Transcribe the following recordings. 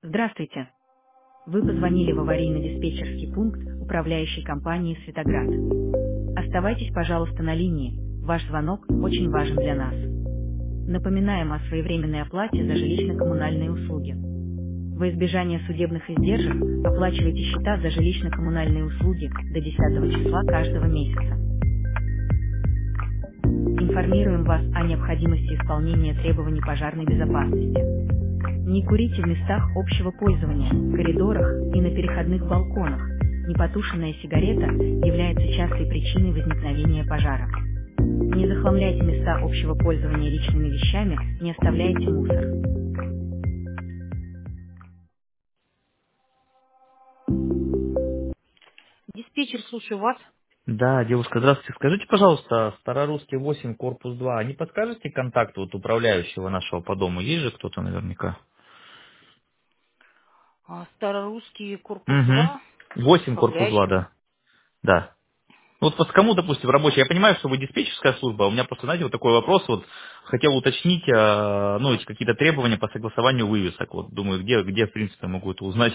Здравствуйте. Вы позвонили в аварийно-диспетчерский пункт управляющей компании «Светоград». Оставайтесь, пожалуйста, на линии. Ваш звонок очень важен для нас. Напоминаем о своевременной оплате за жилищно-коммунальные услуги. Во избежание судебных издержек оплачивайте счета за жилищно-коммунальные услуги до 10 числа каждого месяца. Информируем вас о необходимости исполнения требований пожарной безопасности. Не курите в местах общего пользования, коридорах и на переходных балконах. Непотушенная сигарета является частой причиной возникновения пожара. Не захламляйте места общего пользования личными вещами, не оставляйте мусор. Диспетчер, слушаю вас. Да, девушка, здравствуйте. Скажите, пожалуйста, Старорусский 8, корпус 2, не подскажете контакт вот управляющего нашего по дому? Есть же кто-то наверняка? Старорусский корпус Угу. 2, 8, корпус 2, управляющего. да. Да. Ну, вот кому, допустим, рабочий, я понимаю, что вы диспетчерская служба, а у меня просто, знаете, вот такой вопрос, вот, хотел уточнить, ну, эти какие-то требования по согласованию вывесок, вот, думаю, где, в принципе, могу это узнать.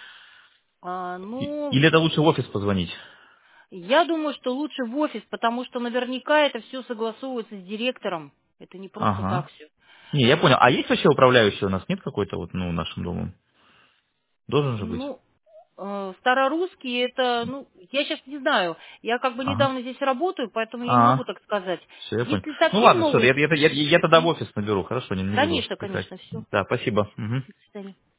Ну, Или это лучше в офис позвонить? я думаю, что лучше в офис, потому что наверняка это все согласовывается с директором. Это не просто так Ага. все. Не, я понял. А есть вообще управляющий у нас? Нет какой-то вот, ну, нашим домом? Должен же быть. Ну, старорусский это, ну, я сейчас не знаю. Я как бы Ага. недавно здесь работаю, поэтому я не могу А, так сказать. все, я понял. Если Ну совсем ладно, все, новый, я тогда в м, офис наберу, хорошо, не буду вас конечно, отвлекать. конечно, все. Да, спасибо. Мгм. До свидания.